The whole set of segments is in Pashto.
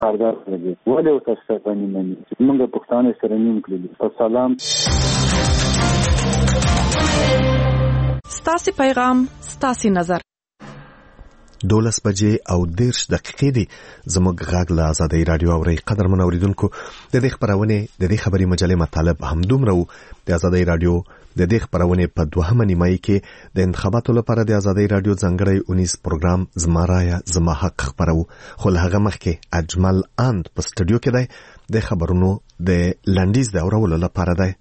کارګر لګي ولې تاسو باندې مني موږ پښتانه سره نیم کړی سلام ستاسي پیغام ستاسي نظر 12 بجې او 10 دقیقې دي زموږ غږ له آزادۍ رادیو اوري قدرمن اوریدونکو د دې خبرونه د دې خبري مجلې مطالب همدومره وو د آزادۍ رادیو د دې خبرونه په دوهمه نیمایي کې د انتخاباتو لپاره د آزادۍ رادیو ځانګړی 19 پروګرام زما رايه زما حق خبرو خو له هغه مخکې اجمل اند په سټډیو کې دی د خبرونو د لنډیز د اورولو لپاره دی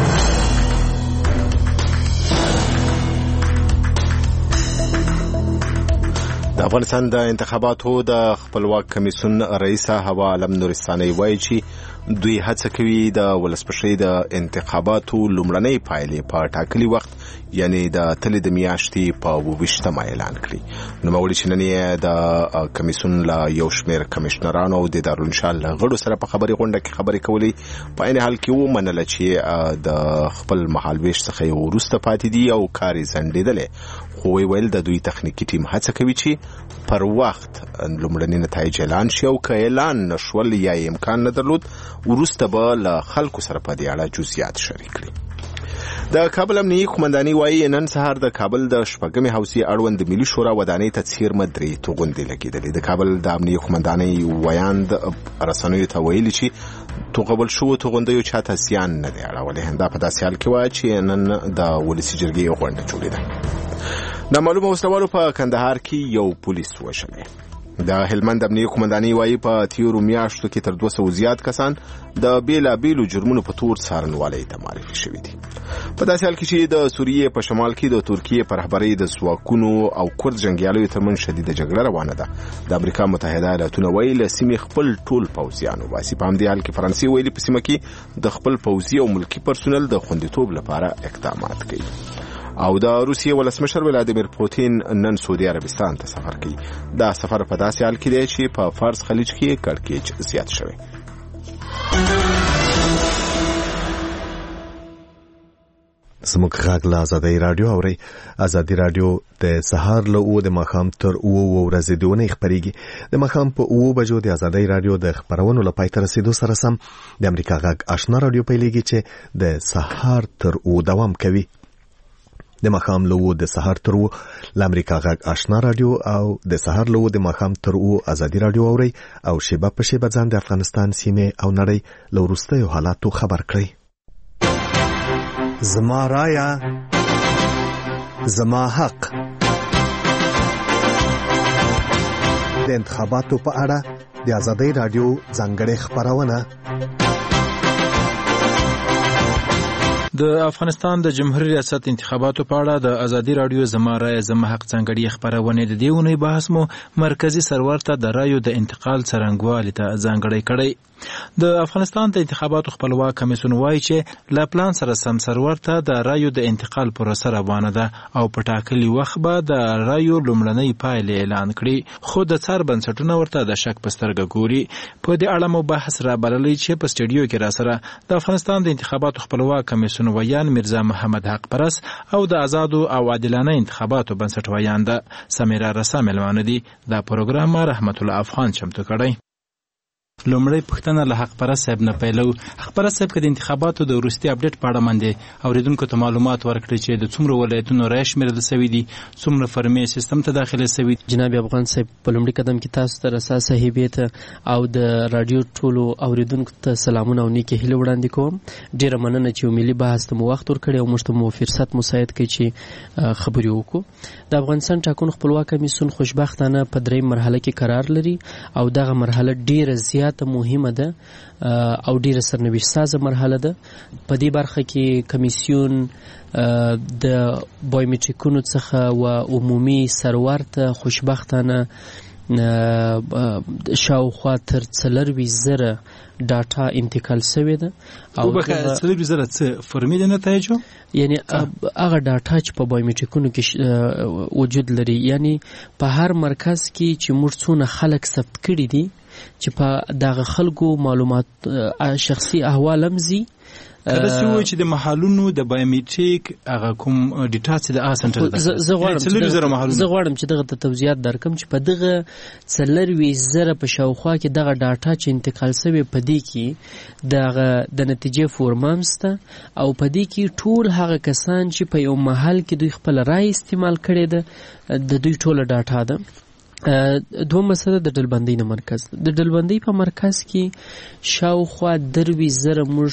د افغانستان د انتخاباتو د خپلواک کمیسیون رئیس هوا علم نورستاني وایي چې دوی هڅه کوي د ولسمشرۍ د انتخاباتو لومړنۍ پایلې په ټاکلي وخت یعنی د تلې د میاشتې په 28 اعلان کړي نو مولوی چې نن د کمیسیون لا یو شمېر کمشنرانو او د دارالانشا غړو سره په خبري غونډه کې خبرې کولې په عین حال کې ومنل چې د خپل مهالويش څخه ورسته پاتې دي او کاري ځنډېدل خو ویل د دوی تخنیکی ټیم هڅه کوي چې پر وخت لومړني نتایج اعلان شي او که اعلان نشول یا امکان نه درلود ورسته به له خلکو سره په دې اړه جزئیات شریک کړي د کابل امنیتي قومنداني وایي نن سهار د کابل د شپږمې حوزې اړوند ملي شورا ودانۍ ته څیر مدري توغندې لګیدلې د کابل د امنیتي قومنداني ویاند رسنیو ته ویلي چې توغبل شو توغندې چاته زیان نه دی اړولې هنده په داسې حال کې وایي چې نن د ولسی جرګې غونډه جوړېده د معلومه وسلوالو په کندهار کې یو پولیس وشلې د هلمند امنیتي قومنداني وایي په تیرو میاشتو کې تر 200 زیات کسان د بیلابیلو جرمونو په تور څارنوالۍ ته معرفي شوي دي په داسې حال کې چې د سوریې په شمال کې د ترکیې په رهبرۍ د ځواکونو او کورد جنگیالیو ترمنځ شدیده جګړه روانه ده د امریکا متحده ایالاتونه وایي له سیمې خپل ټول پوځیان وباسي په همدې حال کې فرانسې ویلي په سیمه کې د خپل پوځي او ملکی پرسونل د خوندیتوب لپاره اقدامات کوي او د روسیې ولسمشر ولادیمیر پوتین نن سعودي عربستان ته سفر کوي دا سفر په داسې حال کې دی چې په فارس خلیج کې کړکېچ زیات شوی زموږ غږ له آزادۍ رادیو اوري آزادۍ رادیو د سهار له او د ماښام تر 9 ورځې دونه خبريږي د ماښام په 9 بجو د آزادۍ رادیو د خبرونو لپاره تر رسیدو سره سم د امریکا غږ آشنا رادیو پیلېږي چې د سهار تر 9 دوام کوي د ماښام له د سهار تر ل امریکا غږ آشنا رادیو او د سهار له د ماښام تر آزادۍ رادیو اوري او شیبه په شیبه ځان د افغانستان سیمه او نړۍ له وروستیو حالاتو خبر کړي زما رايه زما حق د انتخاباتو په اړه د آزادۍ رادیو ځانګړې خبرونه د افغانستان د جمهوریت ریاست انتخاباتو په اړه د ازادي رادیو زما رای زما حق څنګه خبرونه د دیونی بحث مو مرکزی سرور ته د رایو د انتقال څرنګوالي ته ځانګړی کړی د افغانستان د انتخاباتو خپلواک کمیسیون وایي چې لا پلان سره سم سرور ته د رایو د انتقال پروسه روانه ده او په ټاکلي وخت به د رایو لومړنۍ پایلې اعلان کړي خو د څار بنسټونه ورته د شک په سترګه ګوري په دې اړه مو بحث را بللی چې په سټډیو کې را سره د افغانستان د انتخاباتو خپلواک کمیسیون ویان میرزا محمد حق پرس او د آزادو او عادلانه انتخاباتو بنسټ ویان ده سمیرا رسام ملوان دي دا پروګرام رحمت الله افغان چمتو کړی لومړی پښتنه له حق پرس صاحب نه پیلو حق پرس صاحب د انتخاباتو د وروستي اپډیټ په اړه باندې اوریدونکو ته معلومات ورکړي چې د څومره ولایتونو رای شمیرل شوی دي څومره فرمې سیستم ته داخله شوی جناب افغان صاحب په لومړي قدم کې تاسو ته رسا صاحبې ته او د رادیو ټولو اوریدونکو ته سلامونه او نیکه هیله وړاندې کوم ډیره مننه چې ملي بحث ته مو وخت ورکړی او موږ ته مو فرصت مساعد کړي چې خبرې وکړو د افغانستان ټاکنو خپلواک کمیسیون خوشبختانه په درې مرحله کې قرار لري او دغه مرحله ډیره زیاته مهمه ده او ډیره سرنوشت سازه مرحله ده په دې برخه کې کمیسیون د بایومټریکونو څخه او عمومي سرور ته خوشبختانه شاوخوا تر 4,000 ډاټا انتقال شوی ده او په 4,000 څه فرمي د نتایجو یعنی هغه ډاټا چې په بایومټریکونو کې وجود لري یعنی په هر مرکز کې چې موږ څونه خلک ثبت کړي دي چې په دغه خلکو معلومات شخصي احوال امزي کله چې چې د محلونو د بایومټریک هغه کوم ډیټا چې د سنټر ده زه غواړم چې دغه توضیحات درکم چې په دغه 40,000 په شاوخوا کې دغه ډاټا چې انتقال شوی په دې کې د نتیجې فورمام سته او په دې کې ټول هغه کسان چې په یو محل کې دوی خپل رای استعمال کړي ده د دوی ټوله ډاټا ده. دوه مسله د ډلبندۍ نه مرکز د ډلبندۍ په مرکز کې شاوخوا 30,000 موږ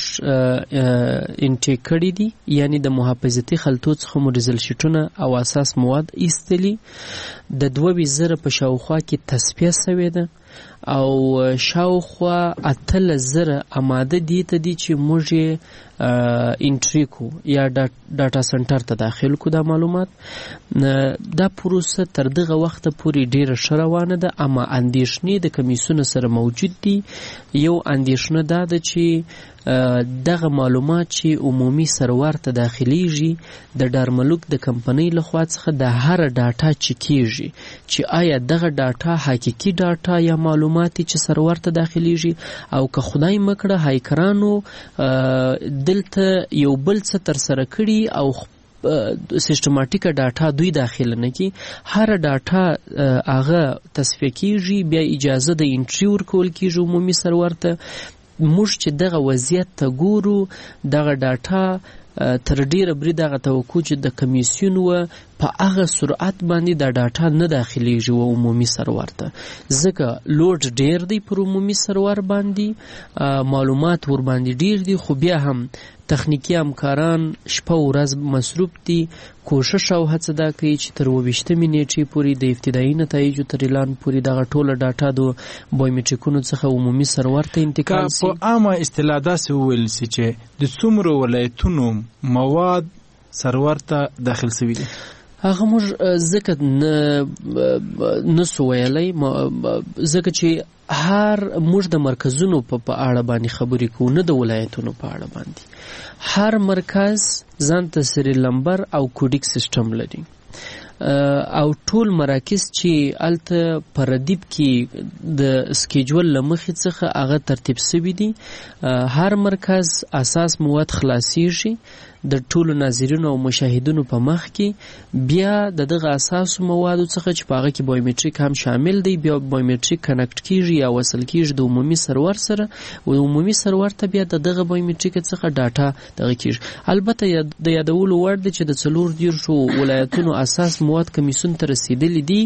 انټیک کړي دي، یعنی د محافظتي خلطو څخه مو ریزل شیټونه او اساس مواد ایستلي. د 2,000 په شاوخوا کې تصفیه شوې ده او شاوخوا 8,000 اماده دي ته دي چې موږ انټری کو یا ډاټا سنټر ته داخل کو دا معلومات. دا پروسه تر دغه وخت پورې ډیره شروانه ده، اما اندیشنې د کمیسیون سره موجود دي. یو اندیشنه دا ده چې دغه معلومات چې عمومي سرور ته داخليږي د ډارملوک د کمپنۍ لخوا څخه د هر ډاټا چکیږي چې آیا دغه ډاټا حقيقي ډاټا یا معلومات چې سرور ته داخليږي او که خدای مکړه هایکرانو دلته یو بل څه تر سره کړي او سیستماتیک ډاټا دوی داخل نه کی، هر ډاټا هغه تصفیه کیږي، بیا اجازه د انټری ورکول کیږي عمومي سرور ته. موږ چې دغه وضعیت ته ګورو دغه ډاټا تر ډیره بری دغه توقع چې د کمیسیون و په هغه سرعت باندې د ډاټا نه داخليږي و عمومي سرور ته، ځکه لوډ ډیر دی پر عمومي سرور باندې، معلومات ور باندې ډیر دي، خو بیا هم تخنیکی همکاران شپه او ورځ مصروف دي، کوشش او هڅه دا کوي چې تر 28 نیټې پورې د ابتدایي نتایجو تر اعلان پورې دغه ټوله ډاټا د بایومټریکونو څخه عمومي سرور ته انتقال شي. په عامه اصطلاح داسې وویل سي چې د څومره ولایتونو مواد سرور ته داخل شوي دي هغه موږ ځکه نسو ویلی، ځکه چې هر موږ د مرکزونو په اړه باندې خبرې کوو، نه د ولایتونو په اړه باندې. هر مرکز ځان ته سریل نمبر او کوډیک سیستم لري او ټول مراکز چې الته پردیب کې د سکیجول لمخې څخه هغه ترتیب شوي دي. هر مرکز اساس مواد خلاصيږي د ټولو ناظرینو او مشاهدونو په مخ کې، بیا دغه اساس موادو څخه چې په هغه کې بایومټریک هم شامل دی، بیا بایومټریک کنیکټ کیږي یا وصل کیږي د عمومي سرور سره او عمومي سرور ته بیا دغه بایومټریک څخه ډاټا دغه کیږي. البته د یادولو وړ دی چې د 4 ولایتونو اساس مواد کمیسیون ته رسیدلی دي.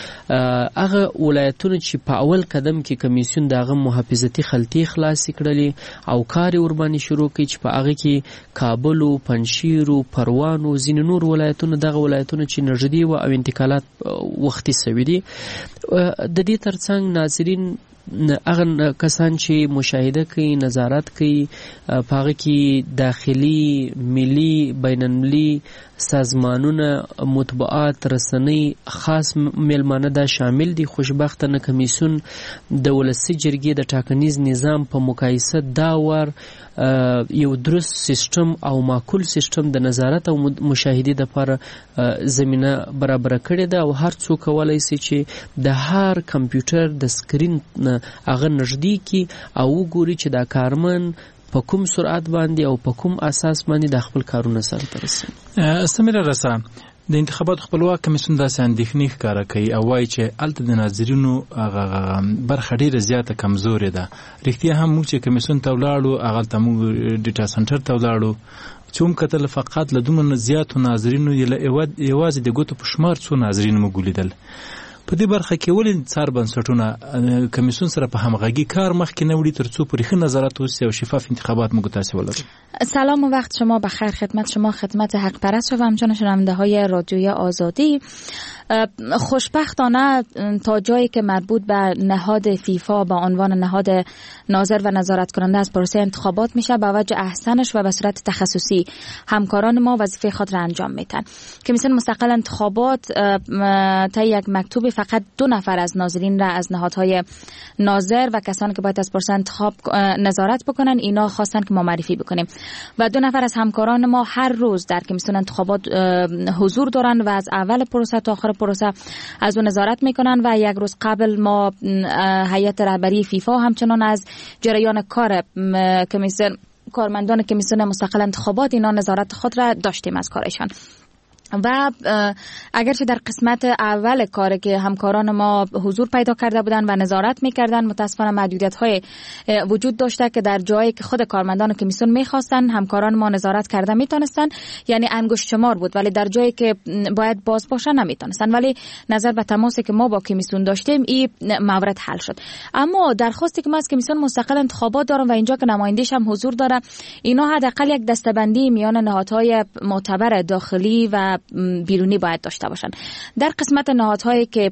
هغه ولایتونه چې په اول قدم کې کمیسیون دغه محافظتي خلطي خلاص کړلې او کار ور باندې شروع کړي چې په هغه کې کابل او پنشیر او پروان او ځینې نور ولایتونه دغه ولایتونه چې نږدې و او انتقالات وختي شوي دي. د دې ترڅنګ ناظرین هغه کسان چې مشاهده کوي، نظارت کوي، په هغه کې داخلي، ملي، بین‌المللي سازمانونه، مطبوعات، رسنۍ، خاص میلمانه دا شامل دي. خوشبختانه کمیسیون د ولسي جرګې د ټاکنیز نظام په مقایسه دا ور یو درست سیستم او معقول سیستم د نظارت او مشاهدې لپاره زمينه برابر کړې ده او هر څوک کولای شي چې د هر کمپیوټر د سکرین هغه نږدې کی او وګوري چې دا کارمن په کوم سرعت باندې او په کوم اساس باندې د خپل کارونه سره رسوي. سمیرا رسا د انتخابات خپلواک کمیسیون داسې اندېښنې ښکاره کوي او وایي چې هلته د ناظرینو برخه ډېره زیاته کمزورې ده. رښتیا هم موږ چې کمیسیون ته ولاړو، هغلته موږ ډیټا سنټر ته ولاړو چې هم کتل فقط له دومره زیاتو ناظرینو یوازې د ګوتو په شمار څو ناظرین موږ ولیدل. په دې برخه کې ولې څار بنسټونه کمیسیون سره په همغږي کار مخکې نه وړي تر څو پورې ښه نظارت وشي او شفاف انتخابات موږ تاسو ولرو؟ سلام و وقت شما بخیر، خدمت شما، خدمت حق پرست و همچنین شنونده های رادیوی آزادی. خوشبختانه تا جایی که مربوط به نهاد فیفا با عنوان نهاد ناظر و نظارت کننده از پروسه انتخابات میشه، با وجه احسنش و به صورت تخصصی همکاران ما وظیفه خود را انجام میدن. کمیسیون مستقل انتخابات تا یک مکتوب فقط 2 نفر از ناظرین را از نهادهای ناظر و کسانی که باید از پروسه انتخاب نظارت بکنن اینا خواستن که ما معرفی بکنیم و 2 نفر از همکاران ما هر روز در کمیسیون انتخابات حضور دارن و از اول پروسه تا آخر پروسه از اون نظارت میکنن و یک روز قبل ما هیئت رهبری فیفا همچنان از جریان کار کمیسیون کارمندان کمیسیون مستقل انتخابات اینا نظارت خود را داشتیم از کارشان. و اگرچه در قسمت اول کار که همکاران ما حضور پیدا کرده بودن و نظارت میکردن، متاسفانه محدودیت‌های وجود داشته که در جایی که خود کارمندان کمیسیون میخواستن همکاران ما نظارت کرده میتونستن، یعنی انگشت شمار بود، ولی در جایی که باید باز باشه نمیتونستن. ولی نظر به تماسی که ما با کمیسیون داشتیم این مورد حل شد. اما درخواستی که ما از کمیسیون مستقل انتخابات دارم و اینجا که نماینده‌اش هم حضور داره، اینا حداقل یک دسته‌بندی میان نهادهای معتبر داخلی و بیرونی باید داشته باشن. در قسمت نهادهایی که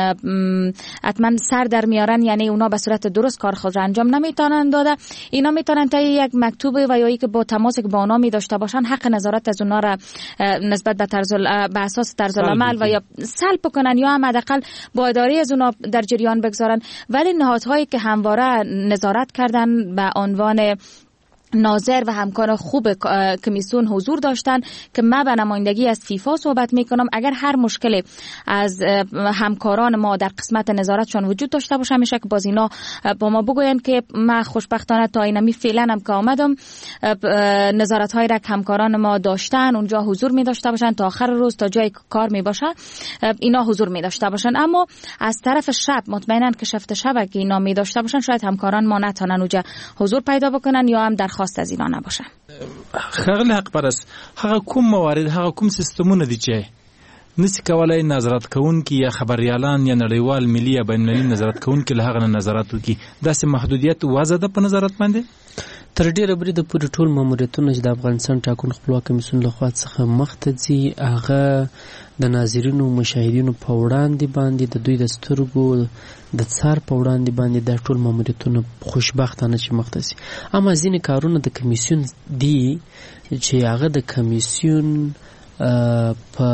حتما سر در میارن، یعنی اونا به صورت درست کار خود را انجام نمیتونن داده، اینا میتونن تا یک مکتوب و یا که با تماس که با اونا می داشته باشن حق نظارت از اونا را نسبت به اساس طرز العمل و یا سلب کنن یا هم حداقل با اداره از اونا در جریان بگذارن. ولی نهادهایی که همواره نظارت کردن به عنوان ناظر و همکار خوب کمیسیون حضور داشتن که من به نمایندگی از فیفا صحبت میکنم، اگر هر مشکلی از همکاران ما در قسمت نظارتشان وجود داشته باشه میشه که باز اینا با ما بگوین که من خوشبختانه تا اینمی فعلا هم که آمدم نظارت های را که همکاران ما داشتن اونجا حضور می داشته باشن، تا آخر روز تا جای کار می باشه اینا حضور می داشته باشن. اما از طرف شب مطمئنن که شفت شب که اینا می داشته باشن شاید همکاران ما نتونن اونجا حضور پیدا بکنن یا هم درخواست از اینا نباشه. خغل حق پرست هغه کوم موارد هغه کوم سیستمونه دي چې نسی کولای نظارت کوونکي یا خبريالان یا نړیوال ملي یا بین‌المللي نظارت کوونکي له هغه نظارت وکړي، داسې محدودیت وضع ده په نظارت باندې؟ تر ډیره بری د پوره ټول ماموریتونو چې د افغانستان ټاکنو خپلواک کمیسیون لخوا څخه مخته ځي هغه د ناظرینو مشاهدینو په وړاندې باندې د دوی د سترګو د څار په وړاندې باندې د ټول ماموریتونو خوشبختانه چې مخته سي. اما ځینې کارونه د کمیسیون دي چې هغه د کمیسیون په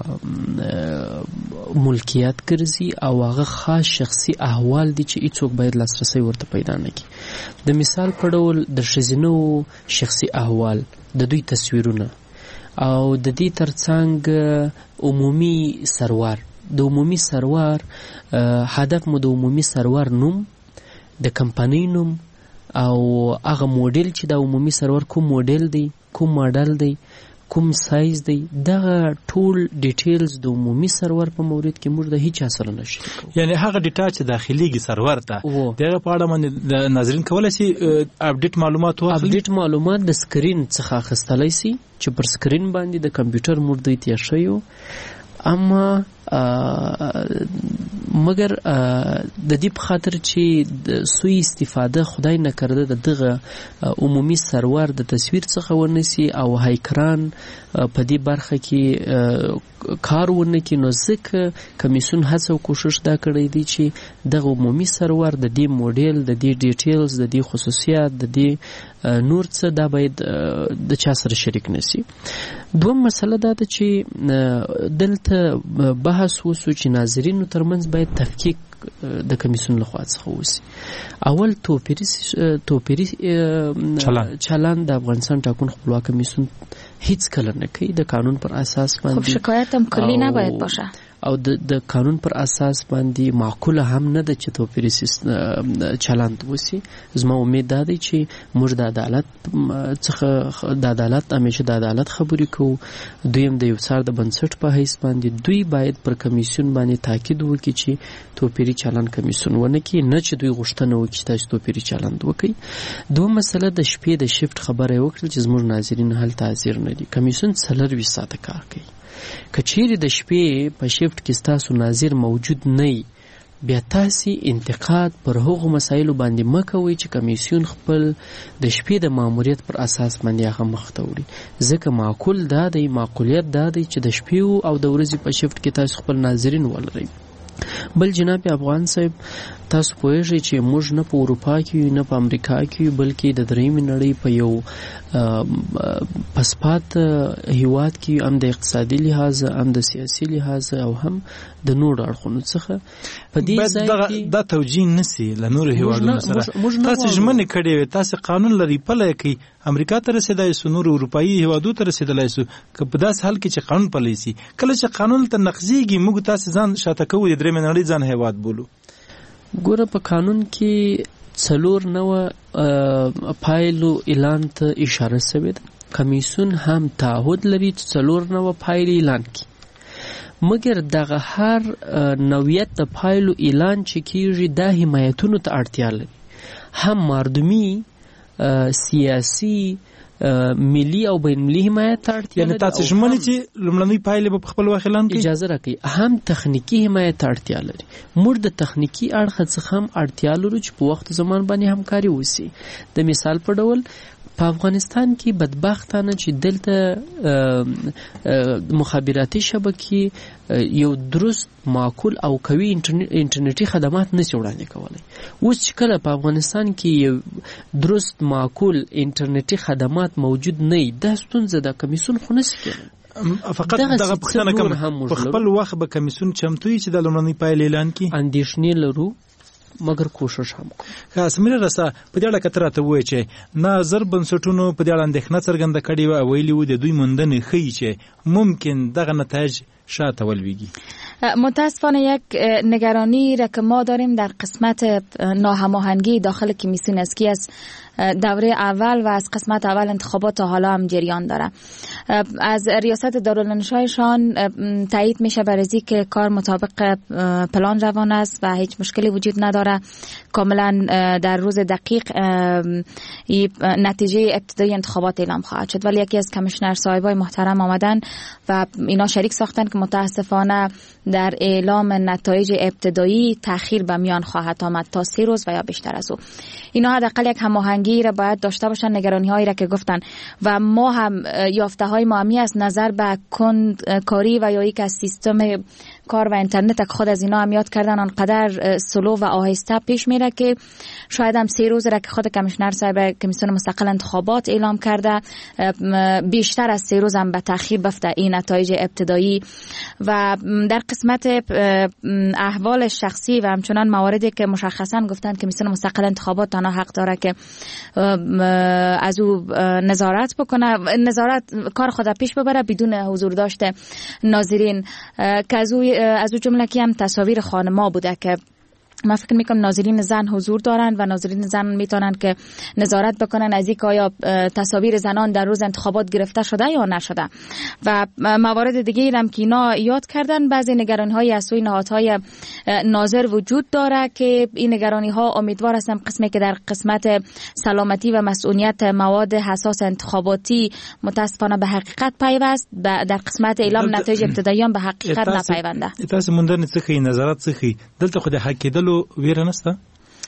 ملکیت ګرځي او هغه خاص شخصي احوال دي چې هیڅوک باید لاسرسی ورته پیدا نه کړي. د مثال په ډول د ښځینو شخصي احوال، د دوی تصویرونه او د دې ترڅنګ عمومي سروار، د عمومي سروار هدف مو د عمومي سروار نوم، د کمپنۍ نوم او هغه موډل چې د عمومي سروار کوم موډل دی، کوم ماډل دی، کوم سایز دی، دغه ټول ډیټیلز د عمومي سرور په مورد کې موږ د هیڅ اثر نشي. یعنی هغه ډیټا چې داخليږي سرور ته دغه په اړه باندې د ناظرین کولای شي اپډیټ معلومات واخلي. اپډیټ معلومات د سکرین څخه اخیستلای شي چې پر سکرین باندې د کمپیوټر موږ دوی تیر شوی. اما مگر د دې په خاطر چې د سوی استفاده خدای نه کرده دغه عمومي سرور د تصویر څخه ونسی او هایکران په دې برخه کې کار ونه کې، نو ځکه کمیسیون هڅه او کوشش دا کړی دی چې دغه عمومي سرور د دې موډل، د دې ډیټیلز، د دې خصوصیات، د دې نور څه دا باید د چا سره شریک نشي. دوم مسله دا ده چې دلته بحث وسو چې ناظرینو ترمنځ باید تفکیک د کمیسیون لخوا څخه وسی. اول توپیری چلند د افغانستان ټاکنو خپلواک کمیسیون هیڅ کله نه کوي. د قانون پر اساس باندې خب شکایت هم کلی نباید باشه او د قانون پر اساس باندې معقوله هم نه ده چې توپیری چلند وسی. زما امید ده چې موږ د عدالت څخه د عدالت همیشه د عدالت خبرې کوو. دویم د یو څار د بنسټ په حیث باندې دوی باید پر کمیسیون باندې تاکید وکړي چې توپیری چلند کمیسیون ونه کړي، نه چې دوی غوښتنه وکړي چې تاسو توپیری چلند وکړي. دوم مسله د شپې د شیفت خبره وکړل چې زموږ ناظرین هلته حاضر نه دي. کمیسیون 24 ساعته کار کوي. که چیرې د شپې په شیفت کې ستاسو ناظر موجود نه، بیا تاسو انتقاد پر هغو مسایلو باندې مکوئ چې کمیسیون خپل د شپې د ماموریت پر اساس باندې هغه مخته وړي. ځکه معقول دا دی، معقولیت دا دی چې د شپې او د ورځې په شیفت کې تاسو خپل ناظرین ولرئ. بل جناب افغان صاحب، تاسو پوهیږئ چې موږ نه په اروپا کې نه په امریکا کې بلکې د دریمې نړۍ په یو پسپات هیواد کې هم د اقتصادي لحاظ، هم د سیاسي لحاظ او هم د نور اړخونو څخه په دې ځای کې دا توجیه نسی له نور هیوادونو سره. تاسو ژمنه کړې وې، تاسو قانون لري پلی کوي، امریکا ته رسیدای سو، نور اروپایي هیوادو ته رسیدلای سو. که په داس حال کې چې قانون پلی سي، کله چې قانون ته نقضيږي موږ تاسو ځان شاته کوو، د درېمې نړۍ ځان هیواد بولو. ګوره په قانون کې 4 پایلو اعلان ته اشاره شوې ده. کمیسیون هم تعهد لري چې 4 پایلې اعلان کړي، مګر دغه هر نوعیت د پایلو اعلان چې کیږي دا حمایتونو ته اړتیا لري، هم مردمي، سیاسي، ملي او بین المللي حمایت ته اړتیا لري. یعنی تاسو ژمنه چې لومړنۍ پایلې په خپل وخت اعلان کړي. اجازه راکړئ، هم تخنیکی حمایت ته اړتیا لري. موږ د تخنیکی اړخ څخه هم اړتیا لرو چې په وخت زمان باندې همکاري وشي. د مثال په ډول په افغانستان کې بدبختانه چې دلته مخابراتي شبکې یو درست معقول او قوي انټرنیټي خدمات نشي وړاندې کولی. اوس چې کله په افغانستان کې یو درست معقول انټرنیټي خدمات موجود نه وي، دا ستونزه د کمیسیون خو نشي کېدای. فقط دغه پوښتنه کوم، په خپل وخت به کمیسیون چمتو وي چې د لومړنۍ پایلې اعلان کړي؟ اندېښنې لرو مګر کوشش هم کوو. سمیره رسا په دې اړه که ته راته ووایې چې ناظر بنسټونو په دې اړه اندېښنه څرګنده کړې وه او ویلي وو د دوی موندنې ښیي چې ممکن دغه نتایج شاید ولویږي. متاسفانه یک نگرانی را که ما داریم در قسمت ناهماهنگی داخل کمیسیون است که از دوره اول و از قسمت اول انتخابات تا حالا هم جریان داره. از ریاست دارالانشایشان تایید میشه برای که کار مطابق پلان روان است و هیچ مشکلی وجود نداره. کاملا در روز دقیق نتیجه ابتدایی انتخابات اعلام خواهد شد. ولی یکی از کمیشنر صاحبای محترم آمدن و اینا شریک ساختن که متاسفانه در اعلام نتایج ابتدایی تأخیر به میان خواهد آمد تا 3 روز و یا بیشتر از او. اینا حداقل یک هماهنگی را باید داشته باشن، نگرانی هایی را که گفتن و ما هم یافته های ما همی از نظر به کاری و یا یک از سیستم کار و اینترنت که خود از اینا هم یاد کردن آنقدر سلو و آهسته پیش میره که شاید هم 3 روز را که خود کمیشنر صاحب کمیسیون مستقل انتخابات اعلام کرده بیشتر از 3 روز هم به تأخیر بفته این نتایج ابتدایی. و در قسمت احوال شخصی و همچنان مواردی که مشخصا گفتن کمیسیون مستقل انتخابات تنها حق داره که از او نظارت بکنه، نظارت کار خود پیش ببره بدون حضور داشته ناظرین، که از او جمله که هم تصاویر خانما بوده که من فکر میکنم ناظرین زن حضور دارن و ناظرین زن میتونن که نظارت بکنن از اینکه آیا تصاویر زنان در روز انتخابات گرفته شده یا نشده. و موارد دیگه هم که اینا یاد کردن، بعضی نگرانی های از سوی نهادهای ناظر وجود داره که این نگرانی ها امیدوار هستم قسمی که در قسمت سلامتی و مسئولیت مواد حساس انتخاباتی متاسفانه به حقیقت پیوست، در قسمت اعلام نتایج ابتدایی هم به حقیقت نپیونده. تاسو موندنې څه ښیي، نظارت څه ښیي؟ دلته خو د حق کېدلو ویره نشته؟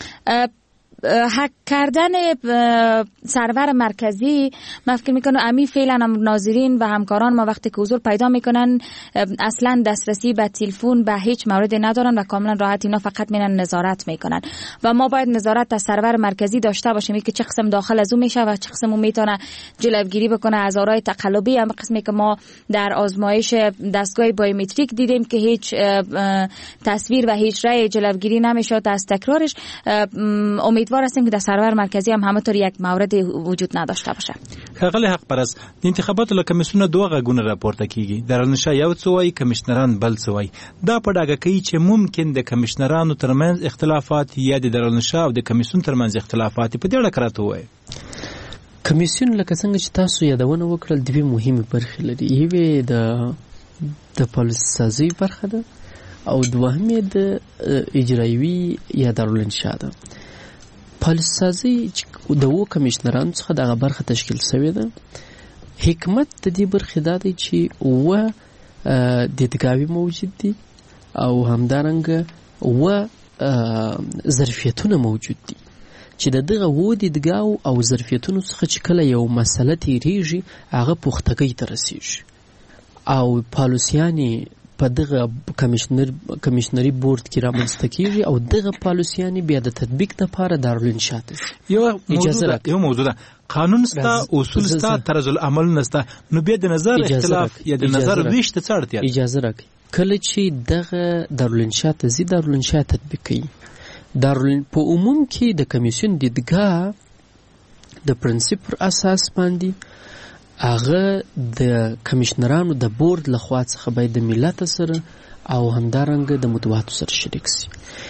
هک کردن سرور مرکزی من فکر میکنم امی فعلا هم ناظرین و همکاران ما وقتی که حضور پیدا میکنن اصلا دسترسی به تلفن به هیچ مورد ندارن و کاملا راحت اینا فقط میرن نظارت میکنن و ما باید نظارت از سرور مرکزی داشته باشیم که چه قسم داخل از اون میشه و چه قسم میتونه جلوگیری بکنه از آرای تقلبی. هم قسمی که ما در آزمایش دستگاه بایومتریک دیدیم که هیچ تصویر و هیچ رای جلوگیری نمیشه از تکرارش. امیدوار هستیم که در سرور مرکزی هم همونطور یک مورد وجود نداشته باشه. ښاغلی حق پرست، د انتخاباتو له کمیسیونه دوه غږونه راپورته کیږي، دارالانشا یو څه وایي، کمیشنران بل څه وایي. دا په ډاګه کوي چې ممکن د کمیشنرانو ترمنځ اختلافات یا د دارالانشا او د کمیسیون ترمنځ اختلافات په دې اړه که راته ووایې. کمیسیون لکه څنګه چې تاسو یادونه وکړل دوې مهمې برخې لري، یوې د پالیسي سازۍ برخه ده او دوهمې د اجرایوي یا دارالانشا ده. پالیسي سازۍ د اوو کمیشنرانو څخه دغه برخه تشکیل شوې ده. حکمت د دې برخې دا دی چې اووه دیدګاوې موجود دي او همدارنګه اووه ظرفیتونه موجود دي چې د دغه اووه دیدګاو او ظرفیتونو څخه چې کله یو مسله تیریږي هغه پختګۍ ته رسیږي او پالیسیانې په دغه کمیشنري بورډ کې رامنځته کیږي او دغه پالیسیانې بیا د تطبیق لپاره دارالانشا ته یو موضوع ده. قانون ستا، اصول ستا، طرز العمل نستا، نو بیا د نظر اختلاف یا د نظر ویش ته څه اړتیا ده؟ اجازه راکړئ، کله چې دغه دارالانشا ته ځي دارالانشا تطبیق کوي. په عموم کې د کمیسیون دیدګاه د پرنسپ پر اساس باندې هغه د کمیشنرانو د بورډ لخوا څخه باید د ملت سره او همدارنګه د مطبوعاتو سره شریک شي.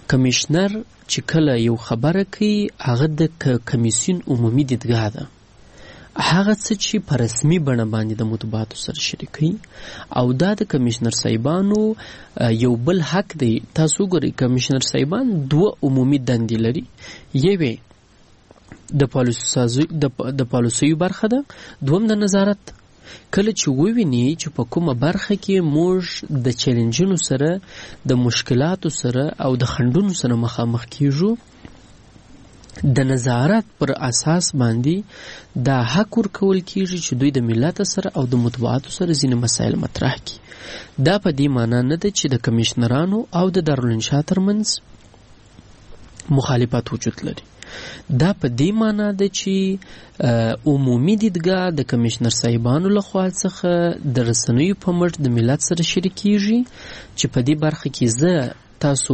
کمیشنر چې کله یو خبره کوي هغه د کمیسیون عمومي دیدګاه ده، هغه څه چې په رسمي بڼه باندې د مطبوعاتو سره شریکوي، او دا د کمیشنر صاحبانو یو بل حق دی. تاسو ګورئ کمیشنر صاحبان 2 عمومي دندې لري، یوې د پالیسیو برخه ده، دوم د نظارت. کله چې وویني چې په کومه برخه کې موږ د چیلنجونو سره، د مشکلاتو سره او د خنډونو سره مخامخ کیږو، د نظارت پر اساس باندې دا حق ورکول کیږي چې دوی د ملت سره او د مطبوعاتو سره ځینې مسایل مطرح کړي. دا په دې معنی نه ده چې د کمیشنرانو او د دارالانشا ترمنځ مخالفت وجود لري. دا په دې معنی ده چې عمومي دیدګاه د کمیشنر صاحبانو لخوا څخه د رسنیو په مټ د ملت سره شریکیږي چې په دې برخه کې زه تاسو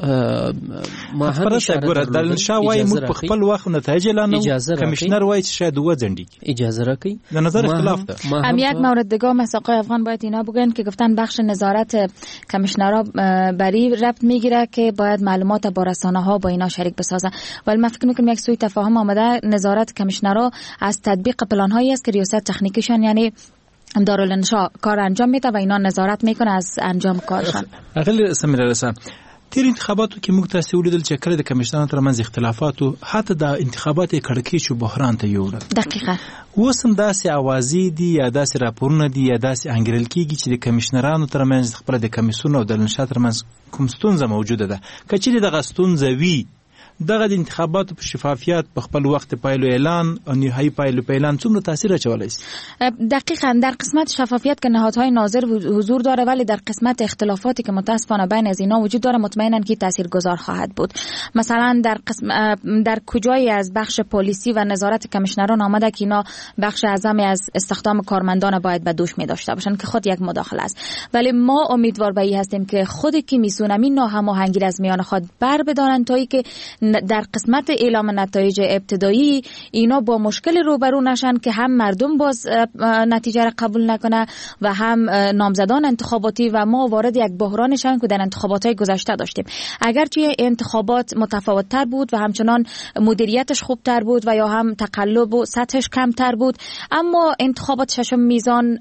ما هم اشاره دارالانشا وایي موږ په خپل وخت نتایج اعلانو، کمیشنر وایي چې شاید 2 ځنډیږي. اجازه راکړئ، در نظر اختلاف ده. هم یک مورد دیگه مثل آقای افغان باید اینا بگن که گفتن بخش نظارت کمیشنرها بری ربط میگیره که باید معلومات با رسانه ها با اینا شریک بسازن، ولی من فکر میکنم یک سوی تفاهم آمده. نظارت کمیشنرها از تطبیق پلان هایی است که ریاست تکنیکیشان یعنی دارالانشا کار انجام میده و اینا نظارت میکنه از انجام کارشان. اخیل سمیرا رسا تیر انتخاباتو کې موږ تاسو ولیدل چې کله د کمیشنرانو ترمنځ اختلافاتو حتی د انتخابات کړکېچ بحران ته یوړل. دقیقاً اوس هم داسې اوازې دي یا داسې راپورونه دي یا داسې انګیرل کېږي چې د کمیشنرانو ترمنځ خپله د کمیسیون او د دارالانشا ترمنځ کوم ستونزه موجوده ده. که چیرې دغه ستونزه وي، دغه د انتخاباتو په شفافیت، په خپل وخت پایلو اعلان او نهایی پایلو په اعلان څومره تاثیر اچولی است؟ دقیقاً در قسمت شفافیت که نهادهای ناظر حضور داره، ولی در قسمت اختلافاتی که متاسفانه بین از اینا وجود داره مطمئناً که تاثیرگذار خواهد بود. مثلا در کجایی از بخش پلیسی و نظارت کمیشنران آمده که اینا بخش اعظمی از استخدام کارمندان باید به دوش می داشته باشن که خود یک مداخله است، ولی ما امیدوار به این هستیم که خود کمیسیون همین ناهماهنگی از میان خود بر بدارن تا اینکه در قسمت اعلام نتایج ابتدایی اینا با مشکل روبرو نشن که هم مردم باز نتیجه را قبول نکنه و هم نامزدان انتخاباتی و ما وارد یک بحران شدیم که در انتخابات‌های گذشته داشتیم. اگرچه انتخابات متفاوت‌تر بود و همچنان مدیریتش خوبتر بود و یا هم تقلب و سطحش کمتر بود، اما انتخابات ششم میزان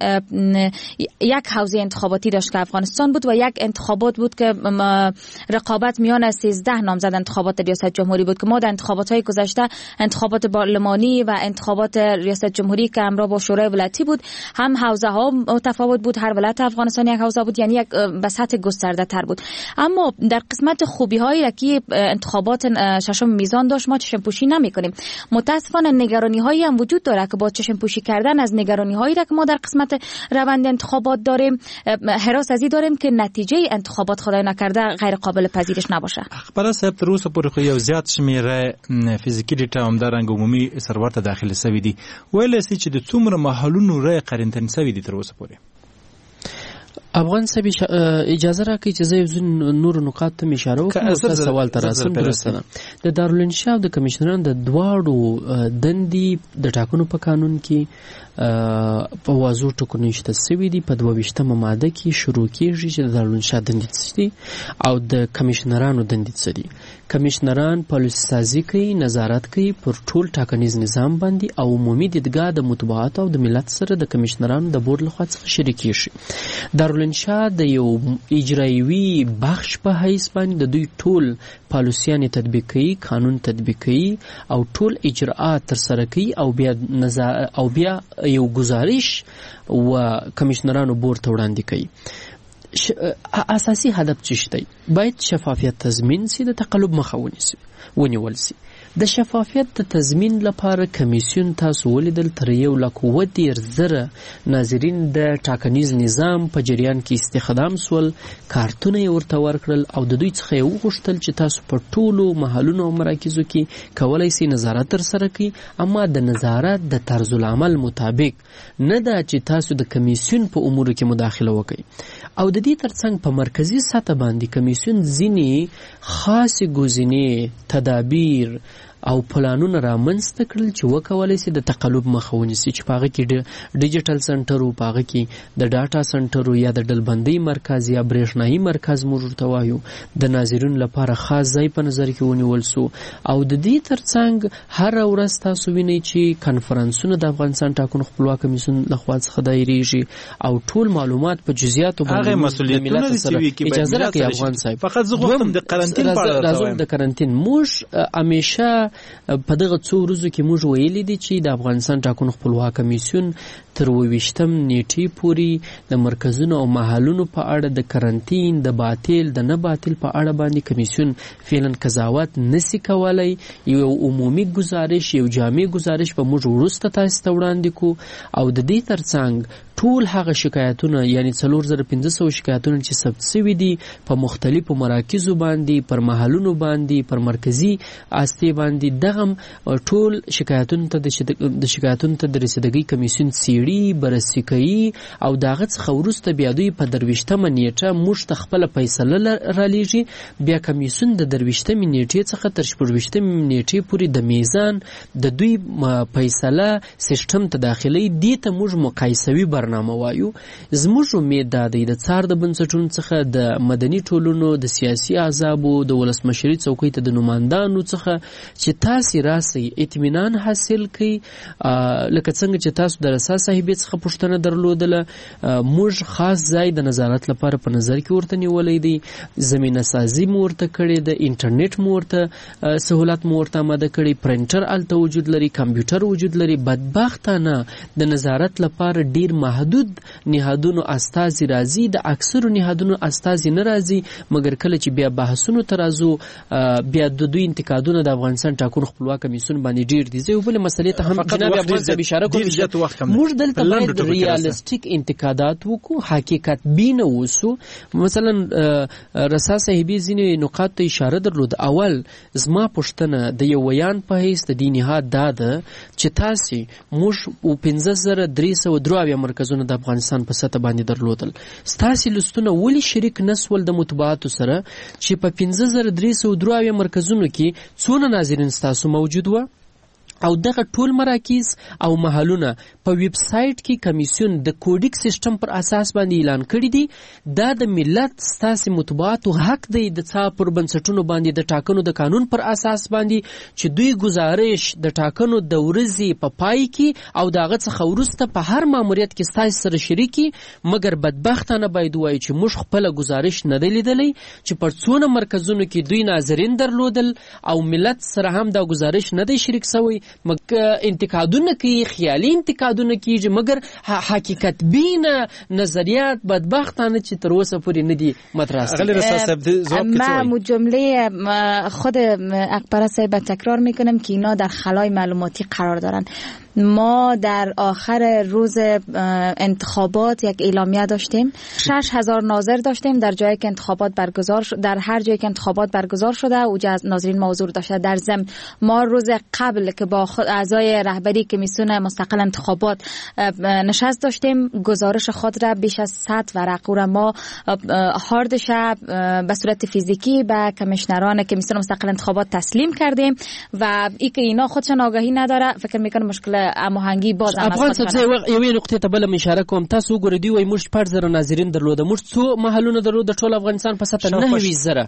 یک حوزه انتخاباتی داشت که افغانستان بود و یک انتخابات بود که رقابت میان 13 نامزد انتخابات ریاست جمهوری بود که ما در انتخابات‌های گذشته انتخابات پارلمانی و انتخابات ریاست جمهوری که همراه با شورای ولایتی بود، هم حوزه ها متفاوت بود، هر ولایت افغانستان یک حوزه بود، یعنی یک به سطح گسترده تر بود. اما در قسمت خوبی هایی که انتخابات ششم میزان داشت ما چشم پوشی نمی کنیم. متاسفانه نگرانی هایی هم وجود داره که با چشم پوشی کردن از نگرانی هایی که ما در قسمت روند انتخابات داریم هراس ازی داریم که نتیجه انتخابات خدای نکرده غیر قابل پذیرش نباشه. خبره صاحب تر اوسه پورې خو یو زیات شمیره فزیکی ډیټا همدارنګه عمومي سرور ته داخل شوی دي، ویل سي چې د څومره محلونو رای قرنطین شوی دي تر اوسه پورې. افغان صاحب اجازه راکړئ چې زه یو نور نقاط ته اشاره وکړم او تاسو سوال ته راسم. درسته ده د دارالانشا او د کمیشنرانو د دواړو دندې د ټاکنو په قانون کې په واضح ټکو نشته سوي دي. په 22مه ماده کې شروع کېږي چې د دارالانشا دندې څه دي او د کمیشنرانو دندې څه دي. کمیشنران پالیسي سازي کوي، نظارت کوي پر ټول ټاکنیز نظام باندې او عمومي دیدګاه د مطبوعاتو او د ملت سره د کمیشنرانو د بورډ لخوا څخه شریکېږي. دارالانشا د یو اجرایوي بخش په حیث باندې د دوی ټول پالیسیانې تطبیق کوي، قانون تطبیق کوي او ټول اجراءات ترسره کوي او بیا یو گزارش و کمیشنرانو بورډ ته وړاندې کوي. اساسي هدف څه دی؟ باید شفافیت تضمین سي، د تقلب مخه ونیول سي. د شفافیت د تضمین لپاره کمیسیون تاسو ولیدل تر 1,10,000 ناظرین د ټاکنیز نظام په جریان کې استخدام سول، کارتونه یې ورته ورکړل او د دوی څخه یې وغوښتل چې تاسو په ټولو محلونو او مراکزو کې کولی سئ نظارت ترسره کړئ، اما د نظارت د طرز العمل مطابق نه ده چې تاسو د کمیسیون په امورو کې مداخله وکړئ. او د دې ترڅنګ په مرکزی سطح باندې کمیسیون ځینې خاصې ګزینې، تدابیر او پلانونه رامنځته کړل چې وکولای شي د تقلب مخه ونیسي، چې په هغه کې ډیجیټل سنټر او په هغه کې د ډاټا سنټر یا د ډلبندۍ مرکز یا برېښنایي مرکز موږ ورته وایو د ناظرینو لپاره خاص ځای په نظر کې ونیول سو. او د دې ترڅنګ هر ورځ تاسو وینئ چې کنفرانسونه د افغانستان ټاکنو خپلواک کمیسیون لخوا څخه دایریږي او ټول معلومات په جزئیاتو هغه مسؤلیتونه چې اجازه راکړئ افغان صاحب. فقط زه غواړم د قرنټین په اړه راځم. د قرنټین موږ همیشه په دغه څو ورځو کې موږ ویلي دي چې د افغانستان ټاکنو خپلواک کمیسیون تر 28 نیټې پورې د مرکزونو او محلونو په اړه د قرنټین د باطل د نه باطل په اړه باندې کمیسیون فعلا قضاوت نسی کولای. یو عمومي گزارش، یو جامع گزارش به موږ وروسته تاسو ته وړاندې کو او د دې ترڅنګ ټول هغه شکایتونه یعنی 4500 شکایتونه چې ثبت شوي دي په مختلفو مراکزو باندې، پر محلونو باندې، پر مرکزی آستي باندې، دغه ټول شکایتونه ته د شکایتونو ته د رسیدګۍ کمیسیون څیړي، بررسي کوي او دغه څخه وروسته بیا دوی په 23 نیټه موږ ته خپل فیصله را لیږي. بیا کمیسیون د 23 نیټې څخه تر 24 نیټې پورې د میزان د دوی فیصله سیستم ته داخلي دي ته موږ مقایسوي برنامه وایو. زموږ امید دا دی د څار د بنسټونو څخه د مدني ټولنو د سیاسي احزابو د ولسمشرۍ څوکۍ ته د نمائندانو څخه چې تاسو راسي اطمینان حاصل کړئ. لکه څنګه چې تاسو د رسا صاحبې څخه پوښتنه درلودله، موږ خاص ځای د نظارت لپاره په نظر کې ورته نیولې دي، زمينه سازي مو ورته کړې ده، انټرنیټ مو ورته سہولت مو ورته آماده کړي، پرنټر الته وجود لري، کمپیوټر وجود لري. بدبختانه د نظارت لپاره ډیر محدود نهادونو استازي راځي، د اکثرو نهادونو استازي نه راځي، مګر کله چې بیا بحثونو ته راځو بیا د دوی انتقادونه د افغانستان ټاکنو خپلواک کمیسیون باندې ډیر دي. زه بل مسلې ته هم جناب افغان صاحب اشاره کوم، موږ دلته باید ریالستیک انتقادات وکړو، حقیقت بین اوسو. مثلا رسا صاحبې ځینې نقاط ته اشاره درلود. اول زما پوښتنه د یو ویان په حیث د دې نهاد دا ده چې تاسو موږ 15303 مرکزونه د افغانستان په سطح باندې درلودل. ستاسو لستونه ولی شریک نسول د مطبوعاتو سره چې په 15303 مرکزونو کې څونه ناظرین ستاسو موجود و او دغه ټول مراکز او محلونه په ویب سټ کې کمیسیون د کوډیک سیستم پر اساس باندې اعلان کړی دي. دا د ملت ستاسو مطبوعاتو حق دی د څا پر بنسټونو باندې د ټاکنو د قانون پر اساس باندې چې دوی گزارش د ټاکنو د ورځې په پای کې او دغه څخه وروسته په هر ماموریت کې ستاسو سره شریکي. مګر بدبختانه باید وایي چې موږ خپل گزارش نه دی لیدلی چې پر څونه مرکزونو کې دوی ناظرین درلودل او ملت سره هم دا گزارش نه دی شریک شوی. انتقادونه کوي، خیالي انتقادونه کیږي، مګر حقیقت بین نظریات بدبختانه چې تر اوسه پورې نه دي مطرح. من جمله خود اکبر صاحب تکرار میکنم که اینا در خلای معلوماتی قرار دارن. ما در آخر روز انتخابات یک اعلامیه داشتیم، 6000 ناظر داشتیم در جایی که انتخابات برگزار شد، در هر جایی که انتخابات برگزار شده اوجا از ناظرین حضور داشته. در ضمن ما روز قبل که با اعضای رهبری کمیسیون مستقل انتخابات نشست داشتیم، گزارش خود را بیش از 100 ورق را ما هاردش به صورت فیزیکی به کمیشنران کمیسیون مستقل انتخابات تسلیم کردیم و ای که اینا خودشان آگاهی نداره، فکر میکنم مشکل هماهنگی باز هم افغان صاحب یوې نقطې ته بل اشاره کوم. تاسو وګورئ دوی وایي موږ 4000 ناظرین درلوده، موږ څو محلونه درلوده ټول افغانستان په سطح 9000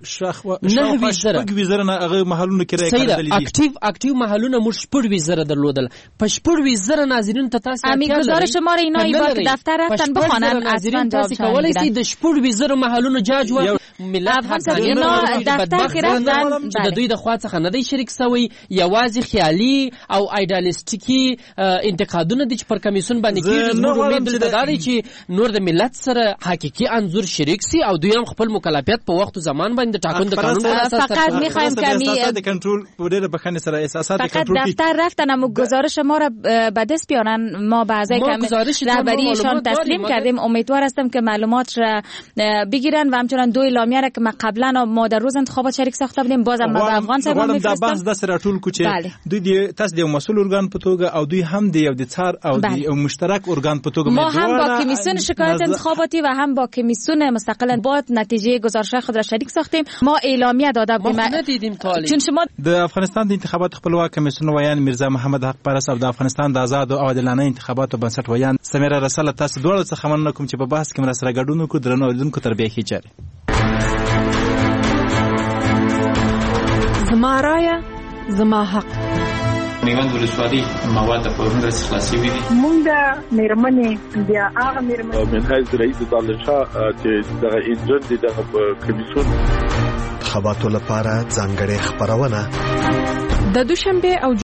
نه هغه محلونه کې راځي. اکټیو محلونه موږ 4000 درلودل. په 4000 ناظرین ته تاسو امی گزارش ما را اینا ایبار که دفتر رفتن بخوانن ناظرین تاسو کولای شئ د 4000 محلونو جاج و ملت اینا دفتر کې رفتن چې د دوی د خوا څخه نه دی شریک شوی، یوازې خیالي او ایډالیستیکي انتقادونه دي چې پر کمیسیون باندې کېږي. نو امید لري چې نور د ملت سره حقيقي انظور شریک سي او دوی هم خپل مکلفیت په وخت او زمان باندې ټاکنو د قانون پر اساس فقط می‌خوایم که کنټرول پوره بخنه سره اساسات کنټرول دفتر رفتن اما گزارش ما را به دست بیارن. ما به اعضای رهبریشان تسلیم کردیم. امیدوار هستم که معلومات را بگیرن و همچنین دو اعلامیه را که ما قبلا ما در روز انتخابات شریک ساخته بودیم بازم ما به افغان صاحب می‌فرستم. دا بحث د سره ټول کوچه دوی تاسو د مسؤل ارګان په توګه او دوی دوی هم د یو د څار او د یو مشترک ارگان په توګه ما هم با کمیسیون شکایت انتخاباتی و هم با کمیسیون مستقل با نتیجه گزارش خود را شریک ساختیم. ما اعلامیه داده بودیم. ما ندیدیم تالی. چون شما د افغانستان د انتخابات خپلواک کمیسیون ویان میرزا محمد حق پرست او د افغانستان د آزاد او عادلانه انتخاباتو بنسټ ویان سمیره رسول تاسو دواړو څخه مننه کوم چې په بحث کې مرسته راګډون کو درنو اوریدونکو تربیه کې چاري. زما رایه زما حق. میوند ولسوالي مواد په ورنده خلاصي وي. مونږ د میرمنې بیا هغه میرمنې من حیث رئیس طالشاه چې دغه انجن دغه کمیسیون انتخاباتو لپاره ځانګړې خبرونه د دوشنبه او